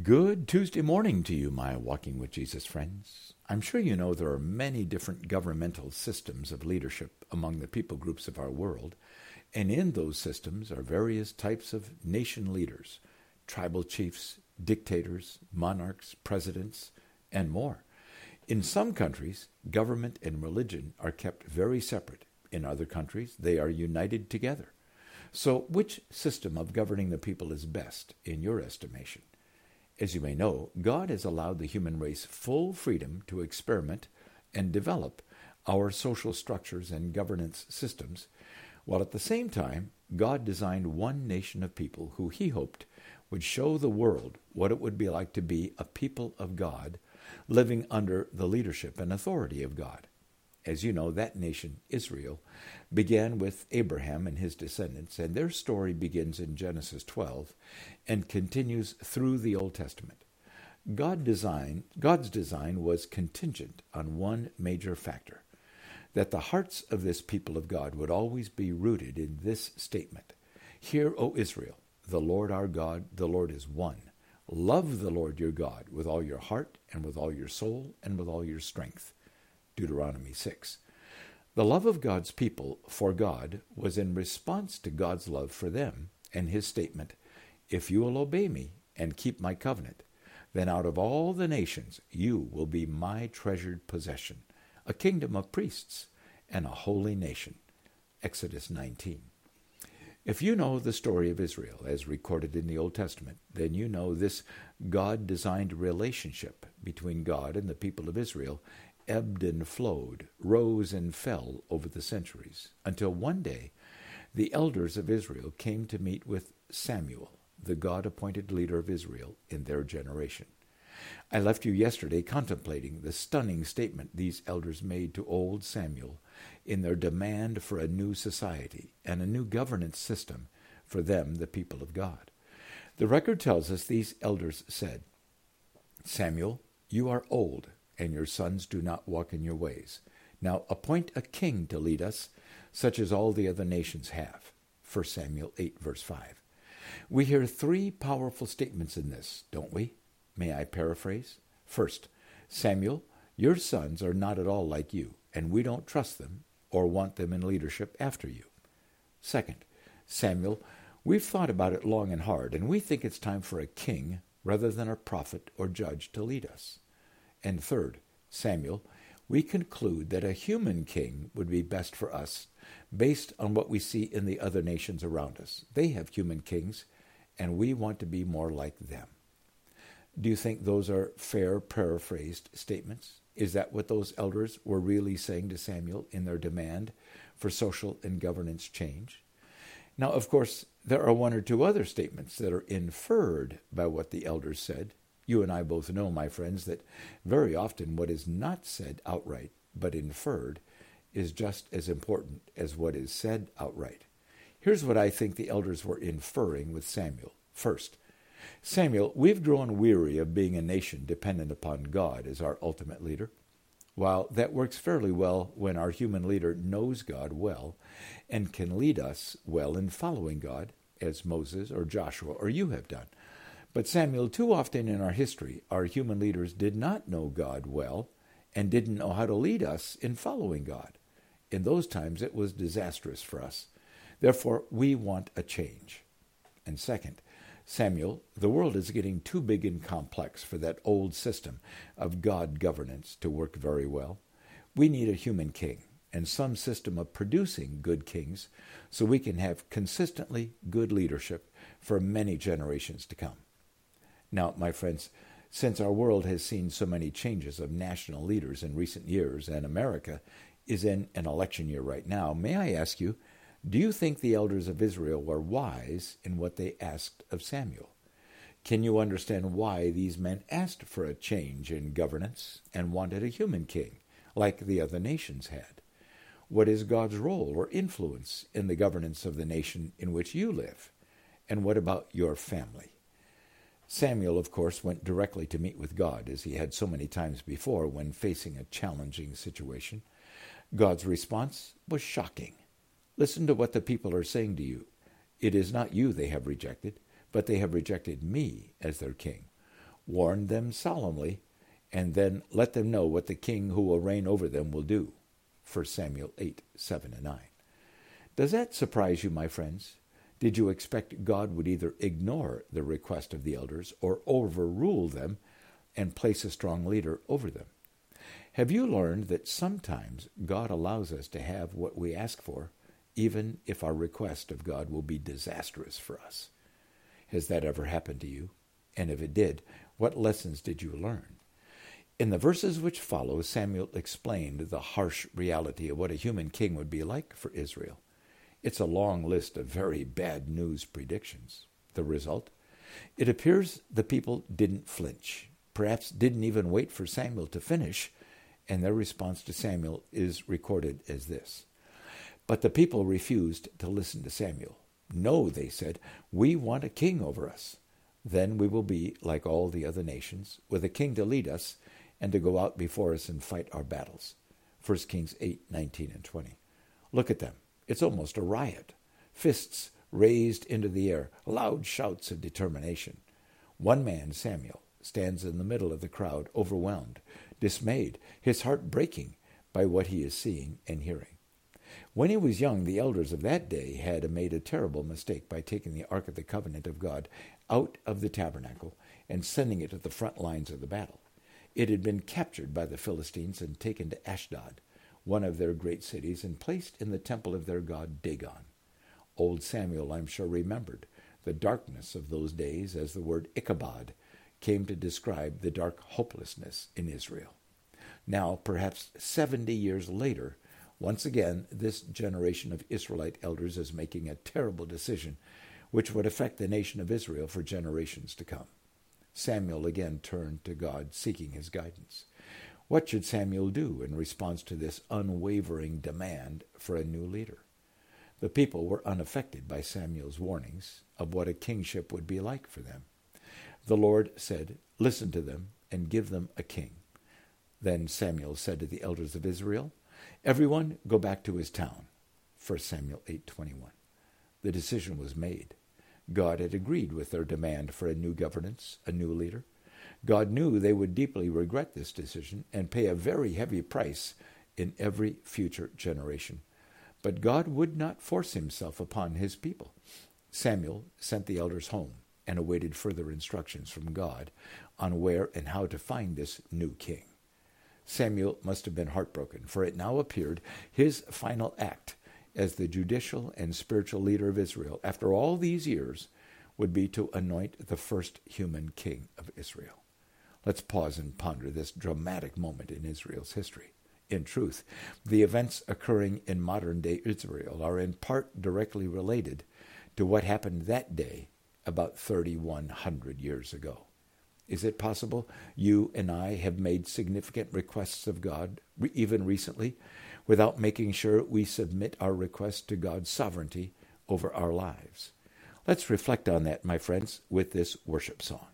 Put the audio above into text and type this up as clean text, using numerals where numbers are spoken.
Good Tuesday morning to you, my Walking with Jesus friends. I'm sure you know there are many different governmental systems of leadership among the people groups of our world, and in those systems are various types of nation leaders, tribal chiefs, dictators, monarchs, presidents, and more. In some countries, government and religion are kept very separate. In other countries, they are united together. So which system of governing the people is best, in your estimation? As you may know, God has allowed the human race full freedom to experiment and develop our social structures and governance systems, while at the same time, God designed one nation of people who he hoped would show the world what it would be like to be a people of God, living under the leadership and authority of God. As you know, that nation, Israel, began with Abraham and his descendants, and their story begins in Genesis 12 and continues through the Old Testament. God's design was contingent on one major factor, that the hearts of this people of God would always be rooted in this statement: Hear, O Israel, the Lord our God, the Lord is one. Love the Lord your God with all your heart and with all your soul and with all your strength. Deuteronomy 6. The love of God's people for God was in response to God's love for them and his statement, If you will obey me and keep my covenant, then out of all the nations you will be my treasured possession, a kingdom of priests and a holy nation. Exodus 19. If you know the story of Israel as recorded in the Old Testament, then you know this God-designed relationship between God and the people of Israel ebbed and flowed, rose and fell over the centuries, until one day the elders of Israel came to meet with Samuel, the God-appointed leader of Israel in their generation. I left you yesterday contemplating the stunning statement these elders made to old Samuel in their demand for a new society and a new governance system for them, the people of God. The record tells us these elders said, Samuel, you are old, and your sons do not walk in your ways. Now appoint a king to lead us, such as all the other nations have. 1 Samuel 8, verse 5. We hear three powerful statements in this, don't we? May I paraphrase? First, Samuel, your sons are not at all like you, and we don't trust them or want them in leadership after you. Second, Samuel, we've thought about it long and hard, and we think it's time for a king rather than a prophet or judge to lead us. And third, Samuel, we conclude that a human king would be best for us based on what we see in the other nations around us. They have human kings, and we want to be more like them. Do you think those are fair paraphrased statements? Is that what those elders were really saying to Samuel in their demand for social and governance change? Now, of course, there are one or two other statements that are inferred by what the elders said. You and I both know, my friends, that very often what is not said outright, but inferred, is just as important as what is said outright. Here's what I think the elders were inferring with Samuel. First, Samuel, we've grown weary of being a nation dependent upon God as our ultimate leader. While that works fairly well when our human leader knows God well and can lead us well in following God, as Moses or Joshua or you have done. But Samuel, too often in our history, our human leaders did not know God well and didn't know how to lead us in following God. In those times, it was disastrous for us. Therefore, we want a change. And second, Samuel, the world is getting too big and complex for that old system of God governance to work very well. We need a human king and some system of producing good kings so we can have consistently good leadership for many generations to come. Now, my friends, since our world has seen so many changes of national leaders in recent years, and America is in an election year right now, may I ask you, do you think the elders of Israel were wise in what they asked of Samuel? Can you understand why these men asked for a change in governance and wanted a human king, like the other nations had? What is God's role or influence in the governance of the nation in which you live? And what about your family? Samuel, of course, went directly to meet with God, as he had so many times before when facing a challenging situation. God's response was shocking. Listen to what the people are saying to you. It is not you they have rejected, but they have rejected me as their king. warn them solemnly, and then let them know what the king who will reign over them will do. 1 Samuel 8, 7 and 9. Does that surprise you, my friends? Did you expect God would either ignore the request of the elders or overrule them and place a strong leader over them? Have you learned that sometimes God allows us to have what we ask for, even if our request of God will be disastrous for us? Has that ever happened to you? And if it did, what lessons did you learn? In the verses which follow, Samuel explained the harsh reality of what a human king would be like for Israel. It's a long list of very bad news predictions. The result? It appears the people didn't flinch, perhaps didn't even wait for Samuel to finish, and their response to Samuel is recorded as this. But the people refused to listen to Samuel. No, they said, we want a king over us. Then we will be like all the other nations, with a king to lead us and to go out before us and fight our battles. 1 Kings 8, 19 and 20. Look at them. It's almost a riot. Fists raised into the air, loud shouts of determination. One man, Samuel, stands in the middle of the crowd, overwhelmed, dismayed, his heart breaking by what he is seeing and hearing. When he was young, the elders of that day had made a terrible mistake by taking the Ark of the Covenant of God out of the tabernacle and sending it to the front lines of the battle. It had been captured by the Philistines and taken to Ashdod, one of their great cities, and placed in the temple of their god Dagon. Old Samuel, I'm sure, remembered the darkness of those days as the word Ichabod came to describe the dark hopelessness in Israel. Now, perhaps 70 years later, once again, this generation of Israelite elders is making a terrible decision which would affect the nation of Israel for generations to come. Samuel again turned to God, seeking his guidance. What should Samuel do in response to this unwavering demand for a new leader? The people were unaffected by Samuel's warnings of what a kingship would be like for them. The Lord said, "Listen to them and give them a king." Then Samuel said to the elders of Israel, "Everyone go back to his town." 1 Samuel 8:21. The decision was made. God had agreed with their demand for a new governance, a new leader. God knew they would deeply regret this decision and pay a very heavy price in every future generation. But God would not force himself upon his people. Samuel sent the elders home and awaited further instructions from God on where and how to find this new king. Samuel must have been heartbroken, for it now appeared his final act as the judicial and spiritual leader of Israel, after all these years, would be to anoint the first human king of Israel. Let's pause and ponder this dramatic moment in Israel's history. In truth, the events occurring in modern-day Israel are in part directly related to what happened that day about 3,100 years ago. Is it possible you and I have made significant requests of God, even recently, without making sure we submit our request to God's sovereignty over our lives? Let's reflect on that, my friends, with this worship song.